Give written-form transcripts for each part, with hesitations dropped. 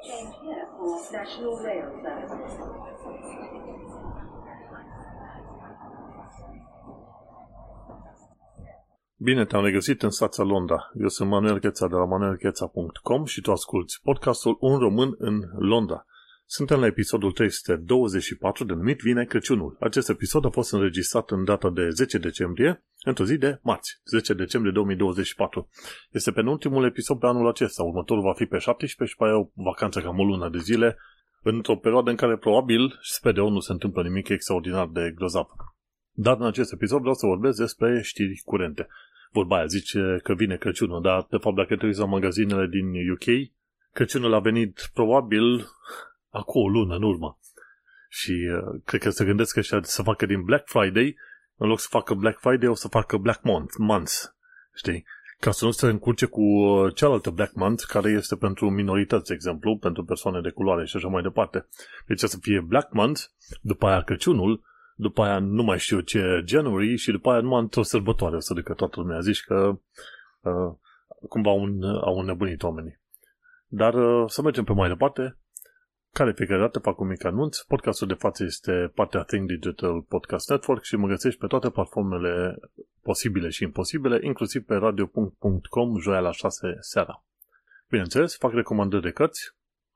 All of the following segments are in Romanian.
Change here for National Rail Service. Bine te-am regăsit în stația Londra. Eu sunt Manuel Cheța de la manuelcheța.com și tu asculti podcastul Un Român în Londra. Suntem la episodul 324 denumit Vine Crăciunul. Acest episod a fost înregistrat în data de 10 decembrie, într-o zi de marți, 10 decembrie 2024. Este penultimul episod pe anul acesta. Următorul va fi pe 17 și pe aia o vacanță cam o lună de zile, într-o perioadă în care probabil, sper eu, nu se întâmplă nimic extraordinar de grozav. Dar în acest episod vreau să vorbesc despre știri curente. Vorba aia zice că vine Crăciunul, dar de fapt dacă te uiți la magazinele din UK, Crăciunul a venit probabil acum o lună în urmă. Și cred că se gândesc că să facă din Black Friday, în loc să facă Black Friday, o să facă Black Month, știi? Ca să nu se încurce cu cealaltă Black Month, care este pentru minorități, de exemplu, pentru persoane de culoare și așa mai departe. Deci o să fie Black Month, după aia Crăciunul, după aia nu mai știu ce January și după aia numai într-o sărbătoare o să ducă toată lumea. Zici că cumva au înnebunit oamenii. Dar să mergem pe mai departe. Care fiecare dată fac un mic anunț. Podcastul de față este partea Think Digital Podcast Network și mă găsești pe toate platformele posibile și imposibile, inclusiv pe radio.com joia la 6 seara. Bineînțeles, fac recomandări de cărți.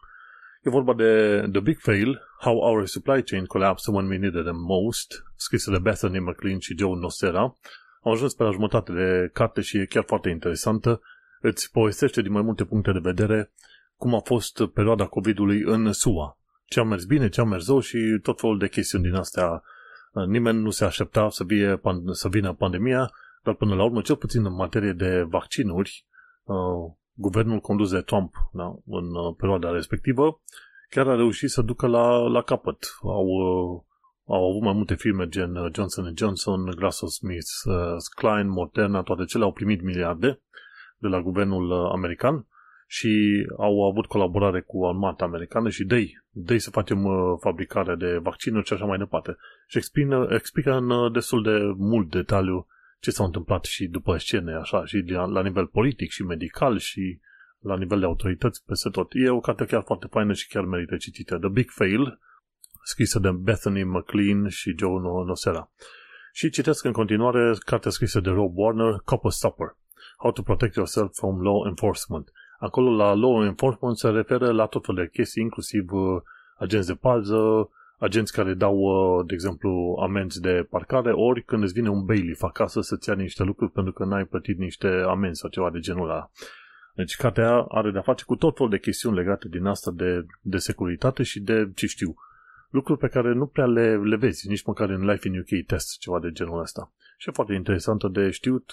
E vorba de The Big Fail, How Our Supply Chain Collapsed When We Needed Them Most, scrisă de Bethany McLean și Joe Nocera. Am ajuns pe la jumătate de carte și e chiar foarte interesantă. Îți povestește din mai multe puncte de vedere cum a fost perioada COVID-ului în SUA. Ce a mers bine, ce a mers rău și tot felul de chestiuni din astea. Nimeni nu se aștepta să vină pandemia, dar până la urmă, cel puțin în materie de vaccinuri, guvernul condus de Trump, da, în perioada respectivă, chiar a reușit să ducă la capăt. Au avut mai multe firme gen Johnson & Johnson, GlaxoSmithKline, Moderna, toate cele au primit miliarde de la guvernul american și au avut colaborare cu armata americană și dă-i să facem fabricare de vaccinuri și așa mai departe. Și explică în destul de mult detaliu ce s-a întâmplat și după scene, așa, și la nivel politic și medical și la nivel de autorități peste tot. E o carte chiar foarte faină și chiar merită citită. The Big Fail, scrisă de Bethany McLean și Joe Nocera. Și citesc în continuare cartea scrisă de Rob Warner, Copper Stopper, How to Protect Yourself from Law Enforcement. Acolo la Law Enforcement se referă la tot felul de chestii, inclusiv agenți de pază, agenți care dau, de exemplu, amenzi de parcare, ori când îți vine un bailiff acasă să-ți ia niște lucruri pentru că n-ai plătit niște amenzi sau ceva de genul ăla. Deci cartea are de-a face cu tot felul de chestiuni legate din asta de securitate și de, ce știu, lucruri pe care nu prea le vezi, nici măcar în Life in UK test, ceva de genul ăsta. Și e foarte interesantă de știut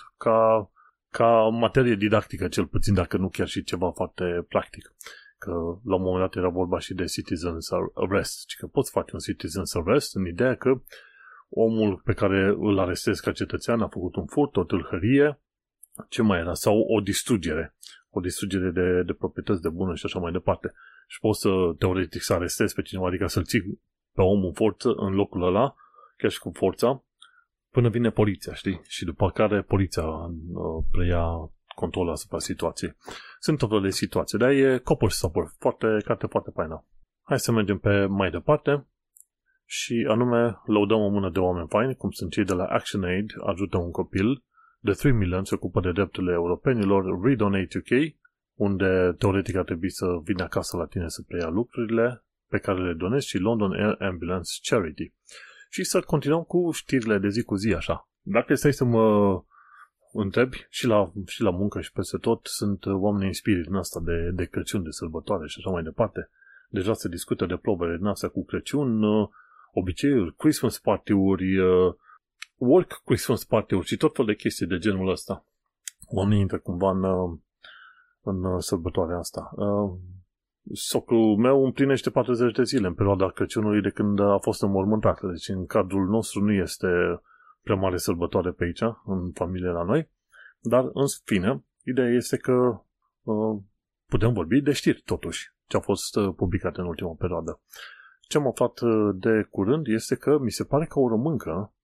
ca materie didactică, cel puțin, dacă nu chiar și ceva foarte practic. Că la un moment dat era vorba și de citizen's arrest, și că poți face un citizen's arrest în ideea că omul pe care îl arestezi ca cetățean a făcut un furt, o tâlhărie, ce mai era, sau o distrugere de proprietăți de bunuri și așa mai departe. Și poți să, teoretic, să arestezi pe cineva, adică să-l ții pe omul în forță în locul ăla, chiar și cu forța, până vine poliția, știi? Și după care poliția preia controlul asupra situației. Sunt tot felul de situații, dar e Copper Stopper, carte foarte faină. Hai să mergem pe mai departe și anume lăudăm o mână de oameni faini, cum sunt cei de la ActionAid, ajută un copil, de 3 Million se ocupă de drepturile europenilor, Redonate UK, unde teoretic ar trebui să vină acasă la tine să preia lucrurile pe care le donezi, și London Air Ambulance Charity. Și să continuăm cu știrile de zi cu zi, așa. Dacă stai să mă întrebi, și la muncă și peste tot, sunt oameni în spirit din asta de Crăciun, de sărbătoare și așa mai departe. Deja se discută de probele din astea cu Crăciun, obiceiuri, Christmas party-uri, work Christmas party-uri și tot fel de chestii de genul ăsta. Oamenii intră cumva în sărbătoarea asta. Socrul meu împlinește 40 de zile în perioada Crăciunului de când a fost înmormântat. Deci în cadrul nostru nu este prea mare sărbătoare pe aici, în familie la noi. Dar, în fine, ideea este că putem vorbi de știri, totuși, ce a fost publicat în ultima perioadă. Ce am aflat de curând este că mi se pare că o româncă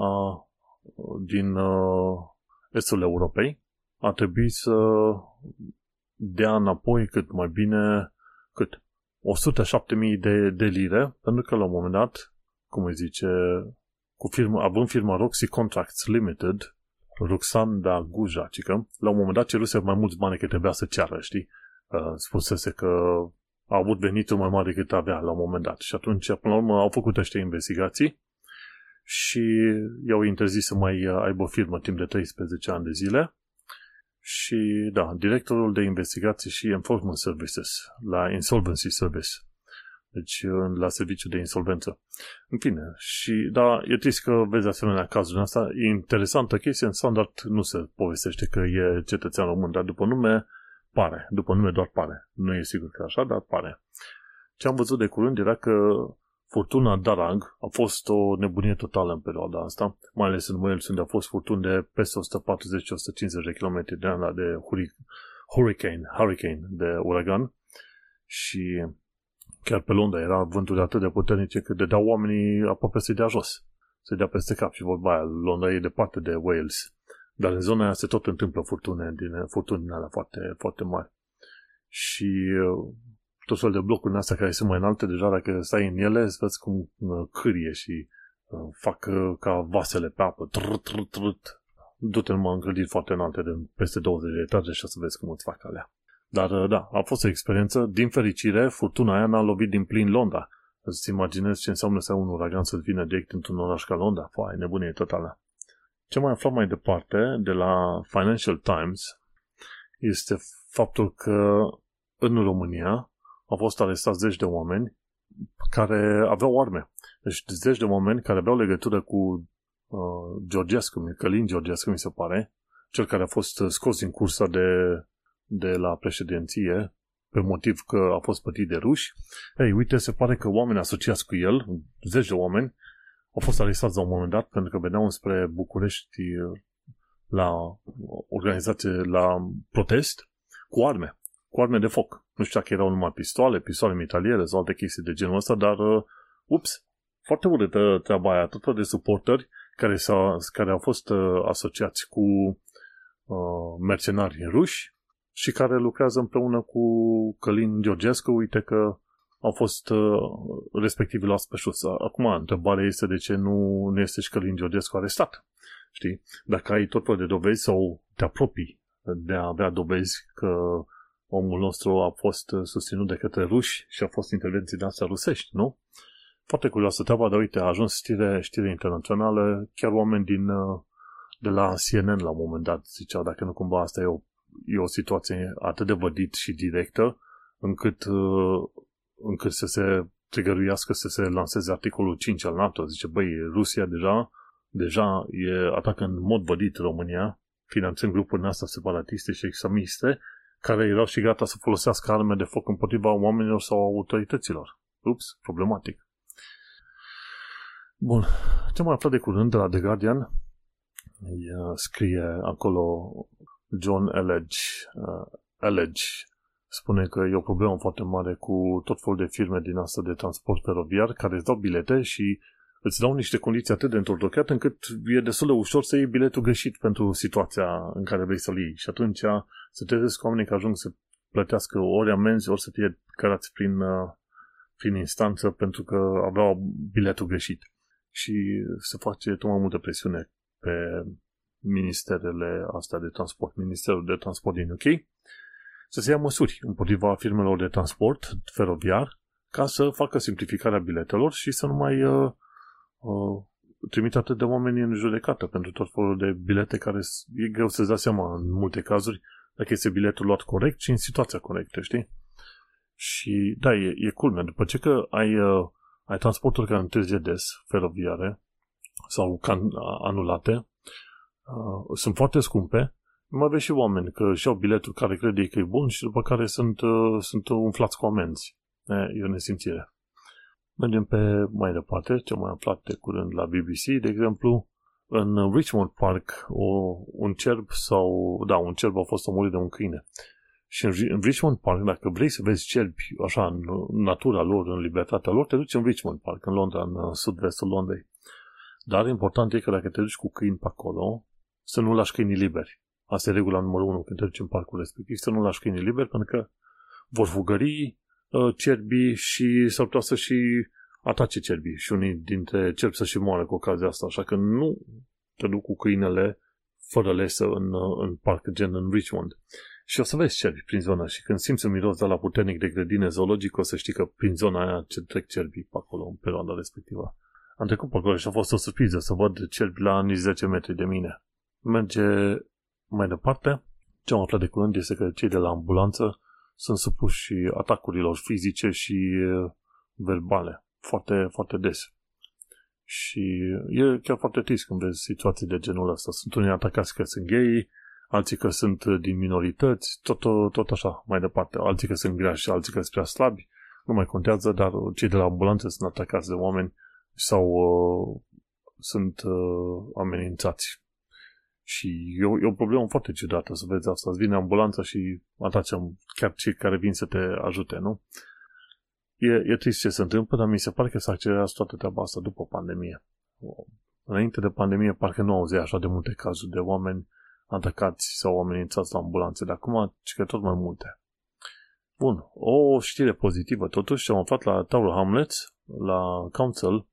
din estul Europei a trebuit să dea înapoi cât mai bine 107.000 de lire, pentru că la un moment dat, cum îi zice, având firma Roxy Contracts Limited, Ruxanda Guja, cică, la un moment dat ceruse mai mulți bani că trebuia să ceară, știi? Spusese că a avut venituri mai mari decât avea la un moment dat. Și atunci, până la urmă, au făcut ăștia investigații și i-au interzis să mai aibă firmă timp de 13 ani de zile. Și, da, directorul de investigații și Enforcement Services, la Insolvency Service. Deci, la serviciul de insolvență. În fine, și, da, e trist că vezi asemenea cazuri. Asta e interesantă chestie, în standard nu se povestește că e cetățean român, dar după nume pare. După nume doar pare. Nu e sigur că așa, dar pare. Ce am văzut de curând era că furtuna Darag a fost o nebunie totală în perioada asta, mai ales în Wales, unde a fost furtuni de peste 140-150 de km de an de hurricane, de uragan, și chiar pe Londra era vânturi atât de puternice că dădeau oamenii aproape să-i dea jos, să-i dea peste cap, și vorba aia, Londra e departe de Wales, dar în zona aia se tot întâmplă furtuni din alea foarte, foarte mari. Și tot fel de blocuri în astea care sunt mai înalte, deja dacă stai în ele, îți vezi cum cârie și fac ca vasele pe apă. Du-te numai în clădiri foarte înalte, de peste 20 de etaje, și o să vezi cum îți fac alea. Dar da, a fost o experiență. Din fericire, furtuna aia n-a lovit din plin Londra. Îți imaginezi ce înseamnă să ai un uragan să vină direct într-un oraș ca Londra? Fai, nebunie totală. Ce mai aflat mai departe de la Financial Times este faptul că în România au fost arestați 10 de oameni care aveau arme. Deci 10 de oameni care aveau legătură cu Călin Georgescu, mi se pare, cel care a fost scos din cursa de la președinție pe motiv că a fost pătit de ruși. Ei, uite, se pare că oameni asociați cu el, 10 de oameni, au fost arestați la un moment dat pentru că veneau spre București la organizație, la protest, cu arme de foc. Nu știu dacă erau numai pistoale mitraliere sau alte chestii de genul ăsta, dar, foarte urâtă treaba aia, tot de suporteri care au fost asociați cu mercenari ruși și care lucrează împreună cu Călin Georgescu. Uite că au fost respectivi luați pe șus. Acum, întrebarea este de ce nu este și Călin Georgescu arestat. Știi? Dacă ai tot felul de dovezi sau te apropii de a avea dovezi că omul nostru a fost susținut de către ruși și a fost intervenții de astea rusești, nu? Foarte curioasă treaba, dar uite, a ajuns știre internațională, chiar oameni de la CNN la un moment dat ziceau dacă nu cumva asta e o situație atât de vădit și directă încât să se trigăruiască, să se lanseze articolul 5 al NATO. Zice, băi, Rusia deja atacă în mod vădit România, finanțând grupuri astea separatiste și extremiste, care erau și gata să folosească arme de foc împotriva oamenilor sau autorităților. Ups, problematic. Bun, ce mai aflat de curând de la The Guardian, scrie acolo John Elledge, spune că e o problemă foarte mare cu tot felul de firme din asta de transport feroviar care îți dau bilete și îți dau niște condiții atât de întortocheate încât e destul de ușor să iei biletul greșit pentru situația în care vrei să-l iei. Și atunci se trezesc cu oamenii că ajung să plătească ori amenzi, ori să fie cărați prin instanță pentru că aveau biletul greșit. Și se face tot mai multă presiune pe ministerele astea de transport, Ministerul de Transport din UK, să se ia măsuri împotriva firmelor de transport feroviar ca să facă simplificarea biletelor și să nu mai trimite atât de oameni în judecată pentru tot felul de bilete care e greu să-ți dea seama în multe cazuri dacă este biletul luat corect și în situația corectă, știi? Și da, e culmea. După ce că ai transporturi care întârzie des, feroviare sau anulate, sunt foarte scumpe, mai aveți și oameni că își iau biletul care crede că e bun și după care sunt umflați cu amenzi. E o nesimțire. Mergem pe mai departe, ce mai aflat de curând la BBC, de exemplu, în Richmond Park, un cerb a fost omorât de un câine. Și în Richmond Park, dacă vrei să vezi cerbi așa în natura lor, în libertatea lor, te duci în Richmond Park, în Londra, în sud-vestul Londrei. Dar important e că dacă te duci cu câini pe acolo, să nu lași câinii liberi. Asta e regula numărul 1 când te duci în parcul respectiv, să nu lași câinii liberi, pentru că vor fugări cerbii și s-ar putea să și atace cerbii și unii dintre cerbi să și moară cu ocazia asta, așa că nu te duc cu câinele fără lesă în parc, gen în Richmond. Și o să vezi cerbi prin zona și când simți un miros de la puternic de grădină zoologică, o să știi că prin zona aia ce trec cerbii pe acolo în perioada respectivă. Am trecut pe acolo și a fost o surpriză să văd cerbi la nici 10 metri de mine. Merge mai departe. Ce am aflat de curând este că cei de la ambulanță sunt supuși atacurilor fizice și verbale foarte, foarte des. Și e chiar foarte trist când vezi situații de genul ăsta. Sunt unii atacați că sunt gay, alții că sunt din minorități, tot așa, mai departe. Alții că sunt grași, alții că sunt prea slabi, nu mai contează, dar cei de la ambulanță sunt atacați de oameni sau sunt amenințați. Și e o problemă foarte ciudată să vezi asta. Îți vine ambulanța și atace chiar cei care vin să te ajute, nu? E trist ce se întâmplă, dar mi se pare că s-a accelerat toată treaba asta după pandemie. Înainte de pandemie parcă nu auzeai așa de multe cazuri de oameni atacați sau amenințați la ambulanțe, dar acum că tot mai multe. Bun, o știre pozitivă totuși, am aflat la Tower Hamlets, la Council,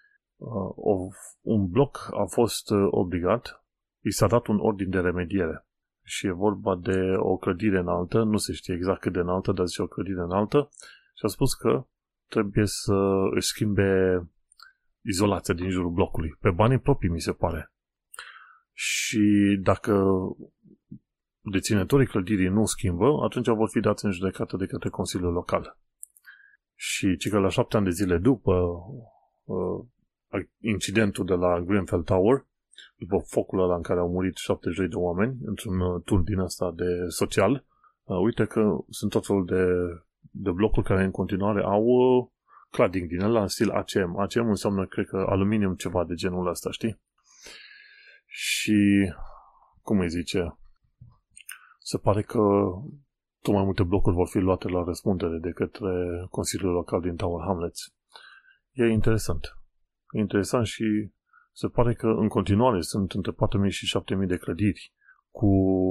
un bloc a fost obligat, i s-a dat un ordin de remediere. Și e vorba de o clădire înaltă, nu se știe exact cât de înaltă, dar zice o clădire înaltă, și a spus că trebuie să își schimbe izolația din jurul blocului. Pe banii proprii, mi se pare. Și dacă deținătorii clădirii nu schimbă, atunci vor fi dați în judecată de către Consiliul Local. Și că la 7 ani de zile după incidentul de la Grenfell Tower, după focul ăla în care au murit 72 de oameni într-un tur din ăsta de social, uite că sunt tot felul de blocuri care în continuare au cladding din ăla în stil ACM. ACM înseamnă, cred că, aluminium, ceva de genul ăsta, știi? Și, cum îi zice, se pare că tot mai multe blocuri vor fi luate la răspundere de către Consiliul Local din Tower Hamlets. E interesant. E interesant și se pare că în continuare sunt între 4.000 și 7.000 de clădiri cu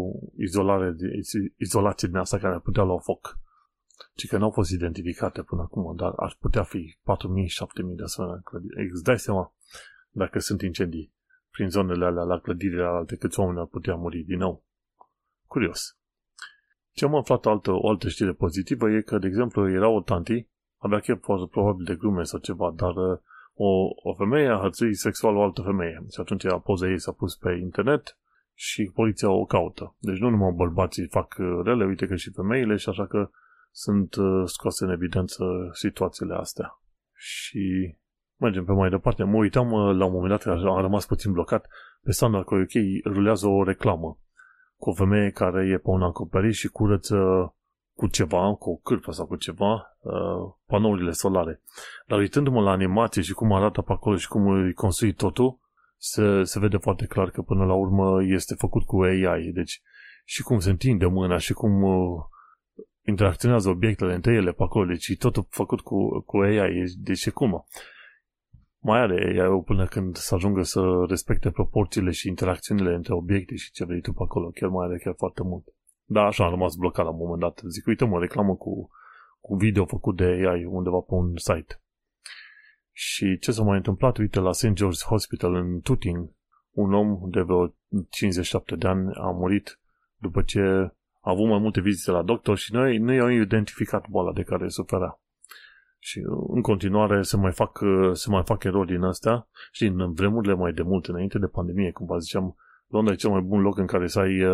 izolație din asta care ar putea lua foc. Ci că nu au fost identificate până acum, dar ar putea fi 4.000-7.000 de asemenea clădiri. Îți dai seama dacă sunt incendii prin zonele alea, la clădirile alte, câți oameni ar putea muri din nou. Curios. Ce am aflat o altă știre pozitivă e că, de exemplu, era o tanti, avea chiar probabil de glume sau ceva, dar o femeie a hărțuit sexual o altă femeie. Și atunci poza ei s-a pus pe internet și poliția o caută. Deci nu numai bărbații fac rele, uite că și femeile, și așa că sunt scoase în evidență situațiile astea. Și mergem pe mai departe. Mă uitam la un moment dat, am rămas puțin blocat, pe Standard UK rulează o reclamă cu o femeie care e pe un acoperiș și curăță cu ceva, cu o cârpă sau cu ceva, panourile solare. Dar uitându-mă la animație și cum arată pe acolo și cum e construit totul, se vede foarte clar că până la urmă este făcut cu AI. Deci și cum se întinde mâna și cum interacționează obiectele între ele pe acolo. Deci e totul făcut cu AI. Deci e cum? Mai are AI până când să ajungă să respecte proporțiile și interacțiunile între obiecte și ce vrei tu pe acolo. Chiar mai are chiar foarte mult. Da, așa am rămas blocat la un moment dat. Zic, uite mă, reclamă cu video făcut de AI undeva pe un site. Și ce s-a mai întâmplat? Uite, la St. George's Hospital în Tooting, un om de vreo 57 de ani a murit după ce a avut mai multe vizite la doctor și nu i-au identificat boala de care suferea. Și în continuare se mai fac erori din astea și în vremurile mai de mult, înainte de pandemie, cum vă ziceam, Londra e cel mai bun loc în care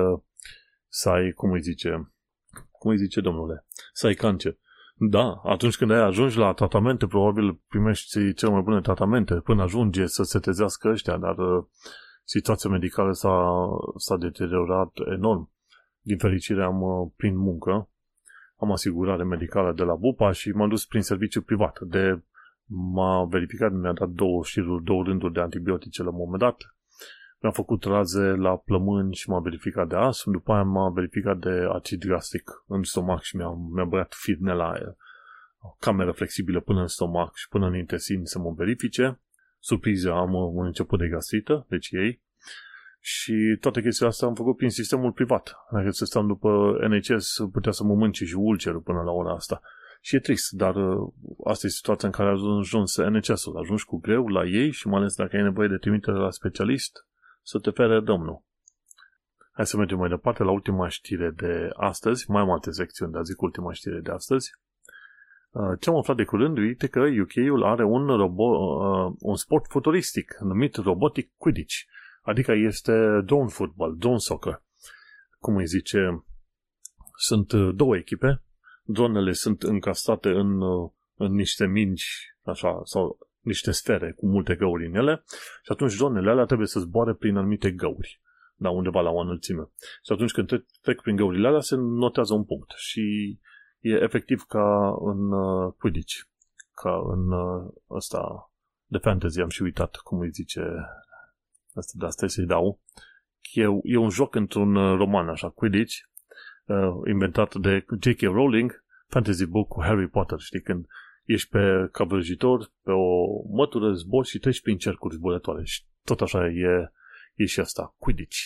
să ai, cum îi zice domnule, să ai cancer. Da, atunci când ai ajungi la tratamente, probabil primești cele mai bune tratamente până ajunge să se trezească ăștia, dar situația medicală s-a deteriorat enorm. Din fericire prin muncă, am asigurare medicală de la Bupa și m-am dus prin serviciu privat. M-a verificat, mi-a dat două rânduri de antibiotice la un moment dat. Mi-a făcut raze la plămâni și m-a verificat de astm. După aia m-a verificat de acid gastric în stomac și mi-a băiat firnela aia, cameră flexibilă până în stomac și până în intestin să mă verifice. Surpriză, am un început de gastrită, deci ei. Și toate chestiile astea am făcut prin sistemul privat. Dacă să stăm după NHS, putea să mă mânce și ulcerul până la ora asta. Și e trist, dar asta e situația în care a ajuns NHS-ul. Ajungi cu greu la ei și mai ales dacă ai nevoie de trimitere la specialist, să te fere Domnul. Hai să mergem mai departe la ultima știre de astăzi, mai multe secțiuni, dar zic ultima știre de astăzi. Ce am aflat de curând, uite că UK-ul are un sport futuristic numit Robotic Quidditch, adică este drone football, drone soccer. Cum îi zice, sunt două echipe, dronele sunt încastate în niște mingi, așa, sau niște sfere cu multe găuri în ele și atunci dronele alea trebuie să zboare prin anumite găuri, da, undeva la o înălțime. Și atunci când trec prin găurile alea se notează un punct și e efectiv ca în Quidditch, ca în ăsta de fantasy, am și uitat cum îi zice asta, de asta să-i dau. E un joc într-un roman, așa, Quidditch, inventat de J.K. Rowling, fantasy book cu Harry Potter, știi, când ești pe cavrăjitor, pe o mătură, zbori și treci prin cercuri zburătoare. Și tot așa e și asta, Quidditch.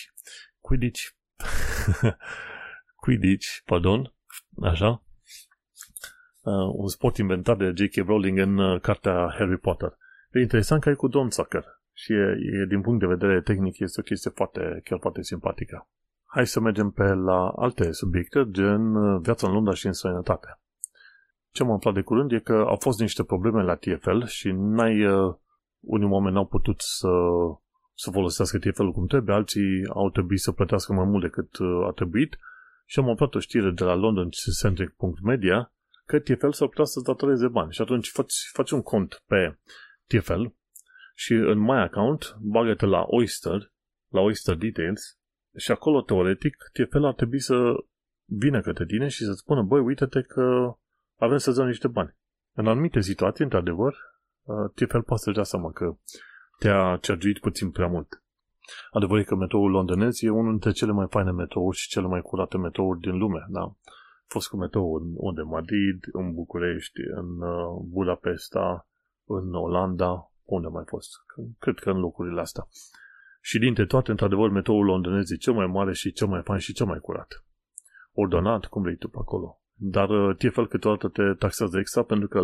Quidditch, pardon, așa. Un sport inventat de J.K. Rowling în cartea Harry Potter. E interesant că e cu drone soccer și din punct de vedere tehnic este o chestie chiar foarte simpatică. Hai să mergem pe la alte subiecte, gen viața în Londra și în sănătate. Ce am aflat de curând e că au fost niște probleme la TFL și unii oameni n-au putut să folosească TFL-ul cum trebuie, alții au trebuit să plătească mai mult decât a trebuit și am aflat o știre de la londoncentric.media că TFL s-ar putea să-ți datoreze bani și atunci faci un cont pe TFL și în My Account bagă-te la Oyster Details și acolo, teoretic, TFL ar trebui să vină către tine și să-ți spună, băi, uite-te că avem să-ți dăm niște bani. În anumite situații, într-adevăr, TFL poate să-și dea seama că te-a charguit puțin prea mult. Adevărul e că metroul londonez e unul dintre cele mai faine metrouri și cele mai curate metrouri din lume, da? A fost cu metroul în Madrid, în București, în Budapesta, în Olanda, unde a mai fost? Cred că în locurile astea. Și dintre toate, într-adevăr, metroul londonez e cel mai mare și cel mai fain și cel mai curat. Ordonat, cum vrei tu pe acolo. Dar TFL câteodată te taxează extra pentru că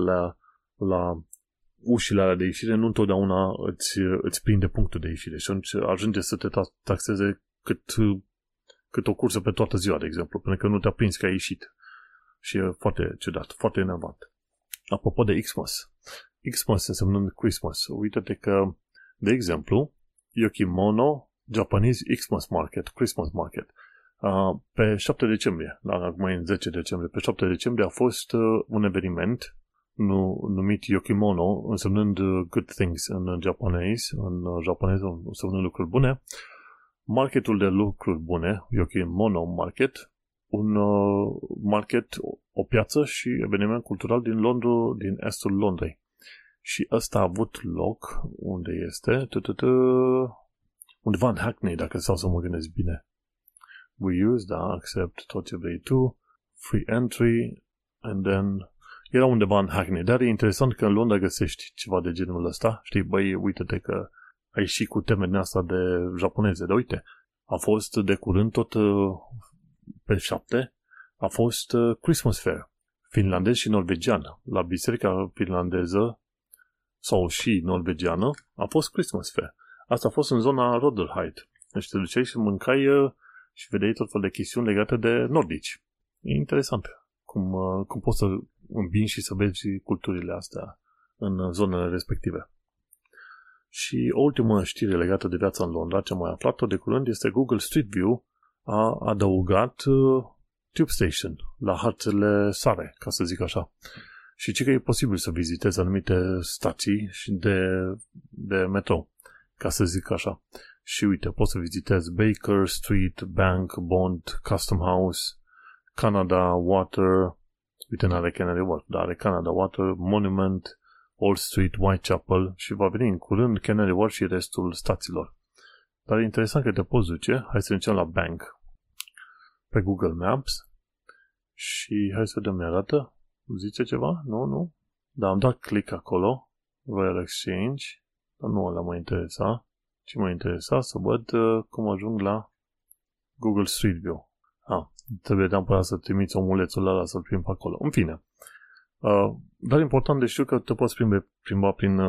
la ușile alea de ieșire nu întotdeauna îți prinde punctul de ieșire și atunci ajunge să te taxeze cât o cursă pe toată ziua, de exemplu, pentru că nu te-a prins că ai ieșit. Și e foarte ciudat, foarte enervant. Apropo de Xmas. Xmas însemnând Christmas. Uite-te că, de exemplu, Yokimono Japanese Christmas Market. Pe 7 decembrie, acum e în 10 decembrie, pe 7 decembrie a fost un eveniment numit Yokimono, însemnând good things în japonez însemnând lucruri bune. Marketul de lucruri bune, Yokimono Market, un market, o piață și eveniment cultural din estul Londrei. Și ăsta a avut loc, unde este? Undeva în Hackney, dacă stau să mă gândesc bine. We use, da, accept tot ce vrei tu, free entry, and then era undeva în Hackney. Dar e interesant că în Londra găsești ceva de genul ăsta. Știi, băi, uite-te că ai și cu teme din asta de japoneze. Dar uite, a fost de curând tot pe 7, a fost Christmas Fair, finlandez și norvegian. La biserica finlandeză sau și norvegiană a fost Christmas Fair. Asta a fost în zona Rotherhithe. Deci te duceai și mâncai și vedeai tot fel de chestiuni legate de nordici. E interesant cum poți să îmbini și să vezi culturile astea în zonele respective. Și o ultimă știre legată de viața în Londra, ce am mai aflat-o de curând, este Google Street View a adăugat Tube Station la harțele sare, ca să zic așa. Și că e posibil să vizitezi anumite stații de metro, ca să zic așa. Și uite, poți să vizitezi Baker Street, Bank, Bond, Custom House, Canada Water, uite, n-are Canary Wharf, dar are Canada Water, Monument, Old Street, Whitechapel și va veni în curând Canary Wharf și restul stațiilor. Dar e interesant că te poți duce, hai să mergem la Bank pe Google Maps și hai să vedem, mi-arată, zice ceva? Nu? Dar am dat click acolo, Royal Exchange, dar nu ăla mă interesa. Ce mă interesa să văd cum ajung la Google Street View. Trebuie neapărat să trimiți omulețul ăla să-l prim pe acolo. În fine, Dar important de știu că te poți plimba prin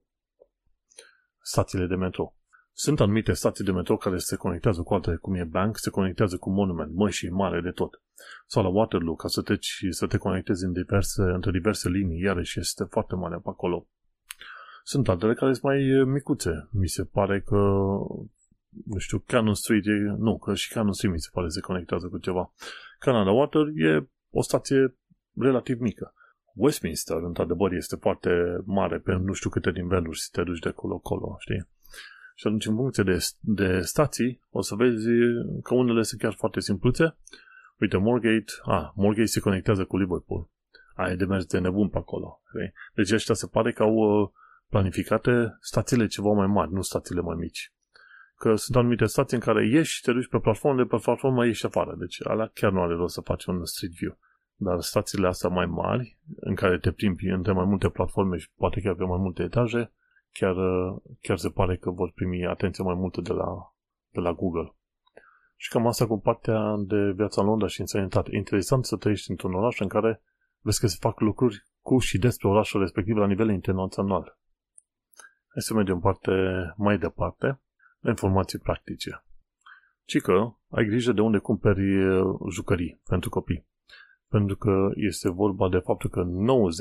stațiile de metro. Sunt anumite stații de metro care se conectează cu altele, cum e Bank, se conectează cu Monument, și mare de tot. Sau la Waterloo, ca să te conectezi între diverse linii, iarăși este foarte mare pe acolo. Sunt altele care sunt mai micuțe. Mi se pare că, nu știu, Cannon Street, că și Cannon Street mi se pare se conectează cu ceva. Canada Water e o stație relativ mică. Westminster, într-adevăr, este foarte mare pe nu știu câte niveluri să te duci de acolo, știi? Și atunci, în funcție de stații, o să vezi că unele sunt chiar foarte simpluțe. Uite, Moorgate se conectează cu Liverpool. E de mers de nebun pe acolo. Okay? Deci ăștia se pare că au planificate stațiile ceva mai mari, nu stațiile mai mici. Că sunt anumite stații în care ieși și te duci pe platformă, de pe platformă ieși afară. Deci alea chiar nu are rost să faci un Street View. Dar stațiile astea mai mari, în care te plimbi între mai multe platforme și poate chiar pe mai multe etaje, chiar se pare că vor primi atenție mai multă de la Google. Și cam asta cu partea de viața în Londra și în sănătate. Interesant să trăiești într-un oraș în care vezi că se fac lucruri cu și despre orașul respectiv la nivel internațional. Hai să mergem mai departe la informații practice. Cică, ai grijă de unde cumperi jucării pentru copii. Pentru că este vorba de faptul că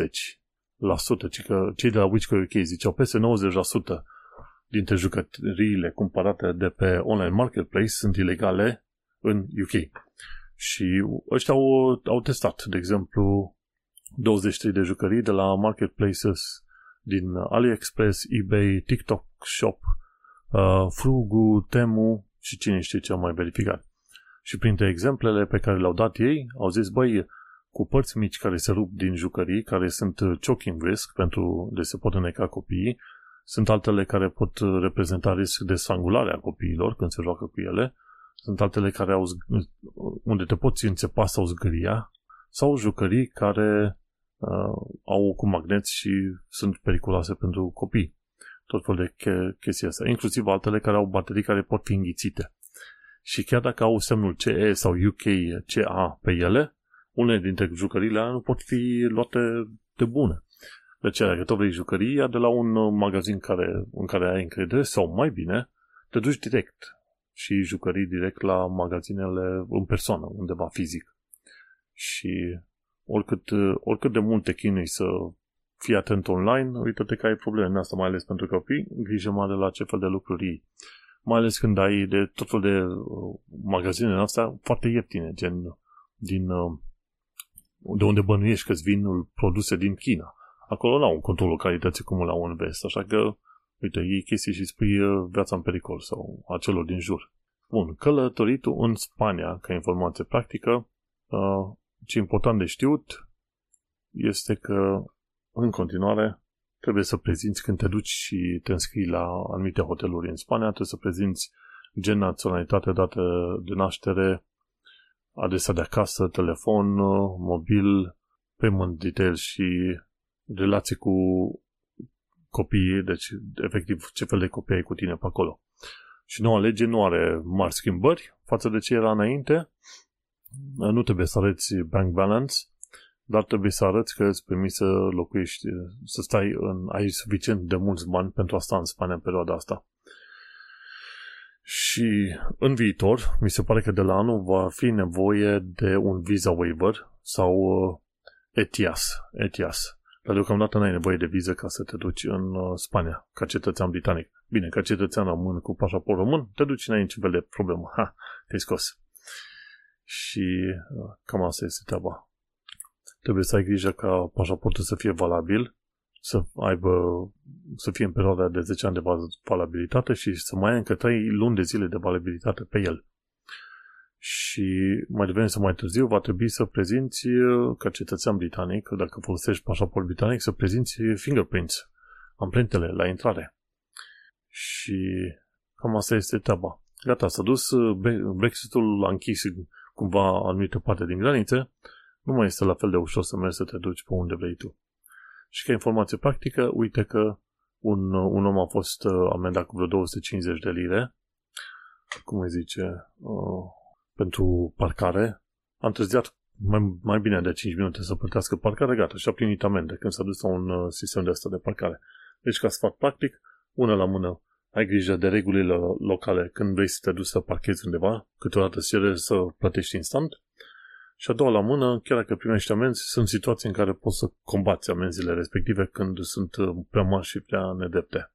90%, cică cei de la Wichco UK ziceau peste 90% dintre jucăriile cumpărate de pe online marketplace sunt ilegale în UK. Și ăștia au testat, de exemplu, 23 de jucării de la marketplaces din AliExpress, eBay, TikTok Shop, Frugu, Temu și cine știe ce au mai verificat. Și printre exemplele pe care le-au dat ei, au zis, cu părți mici care se rup din jucării, care sunt choking risk, de se pot înneca copiii, sunt altele care pot reprezenta risc de strangulare a copiilor când se joacă cu ele, sunt altele unde te poți înțepa sau zgâria, sau jucării care au cu magneți și sunt periculoase pentru copii. Tot fel de chestii astea. Inclusiv altele care au baterii care pot fi înghițite. Și chiar dacă au semnul CE sau UK CA pe ele, unele dintre jucăriile nu pot fi luate de bune. Deci dacă tu vrei jucării, ia de la un magazin în care ai încredere sau mai bine, te duci direct și jucării direct la magazinele în persoană, undeva fizic. Și oricât de mult te chinui să fii atent online, uite-te că ai probleme în asta, mai ales pentru copii, grijă mare la ce fel de lucruri iei. Mai ales când ai de tot fel de magazine astea foarte ieftine, gen de unde bănuiești că-ți vin produse din China. Acolo n-au controlul calității cum la un vest, așa că, uite, iei chestii și spui viața în pericol sau a celor din jur. Bun, călătoritul în Spania, ca informație practică, ce important de știut este că, în continuare, trebuie să prezinți când te duci și te înscrii la anumite hoteluri în Spania, trebuie să prezinți gen, naționalitate, dată de naștere, adresa de acasă, telefon, mobil, payment details și relații cu copiii, deci efectiv ce fel de copii ai cu tine pe acolo. Și noua lege nu are mari schimbări față de ce era înainte. Nu trebuie să arăți bank balance, dar trebuie să arăți că îți permis să locuiești, să ai suficient de mulți bani pentru a sta în Spania în perioada asta. Și în viitor, mi se pare că de la anul va fi nevoie de un visa waiver sau ETIAS. Dar deocamdată n-ai nevoie de viză ca să te duci în Spania, ca cetățean britanic. Bine, ca cetățean român cu pașaport român, te duci, n-ai niciun fel de problemă. Te-ai scos. Și cam asta este treaba. Trebuie să ai grijă ca pașaportul să fie valabil, să fie în perioada de 10 ani de valabilitate și să mai ai încă 3 luni de zile de valabilitate pe el. Și mai devreme sau mai târziu va trebui să prezinți, ca cetățean britanic, dacă folosești pașaport britanic, să prezinți fingerprints, amprentele la intrare. Și cam asta este treaba. Gata, s-a dus, Brexitul a închis cumva anumită parte din granițe, nu mai este la fel de ușor să mergi să te duci pe unde vrei tu. Și ca informație practică, uite că un om a fost amendat cu vreo 250 de lire, cum îi zice, pentru parcare. A întârziat mai bine de 5 minute să plătească parcare, gata, și-a plinit amende când s-a dus la un sistem de asta de parcare. Deci, ca sfat practic, una la mână, ai grijă de regulile locale când vrei să te duci să parchezi undeva, câteodată îți cere să plătești instant, și a doua la mână, chiar dacă primești amenzi, sunt situații în care poți să combați amenziile respective când sunt prea mari și prea nedrepte.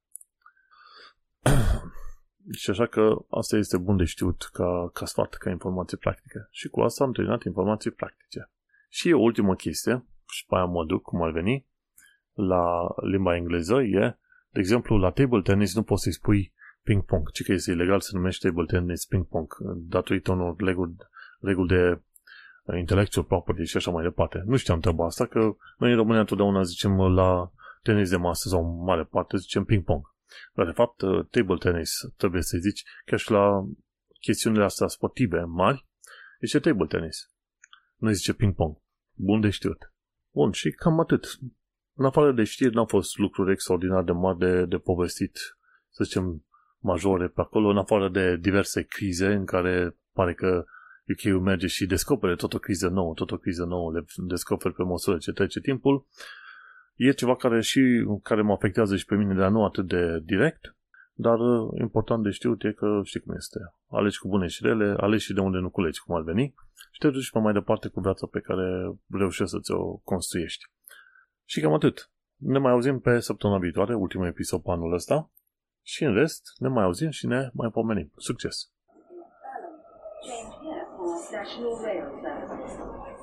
Și așa că asta este bun de știut ca sfat, ca informație practică. Și cu asta am terminat informații practice. Și o ultimă chestie, și pe aia mă duc, cum ar veni, la limba engleză, e, de exemplu, la table tennis nu poți să-i spui ping-pong, ci că este ilegal să numești table tennis ping-pong, datorită unor reguli de intellectual property și așa mai departe. Nu știam treaba asta, că noi în România întotdeauna zicem la tenis de masă sau în mare parte zicem ping-pong. Dar de fapt, table tennis trebuie să zici, chiar și la chestiunile astea sportive mari, zice table tennis. Nu zice ping-pong. Bun de știut. Bun, și cam atât. În afară de știri, n-au fost lucruri extraordinar de mari de povestit, să zicem, majore pe acolo, în afară de diverse crize în care pare că UK-ul merge și descopere tot o criză nouă, le descoperi pe măsură ce trece timpul. E ceva care mă afectează și pe mine, dar nu atât de direct, dar important de știut e că știi cum este. Alegi cu bune și rele, alegi și de unde nu culegi, cum ar veni, și te duci pe mai departe cu viața pe care reușești să ți-o construiești. Și cam atât. Ne mai auzim pe săptămâna viitoare, ultimul episod pe anul ăsta, și în rest ne mai auzim și ne mai pomenim. Succes! Change here for National Rail Service.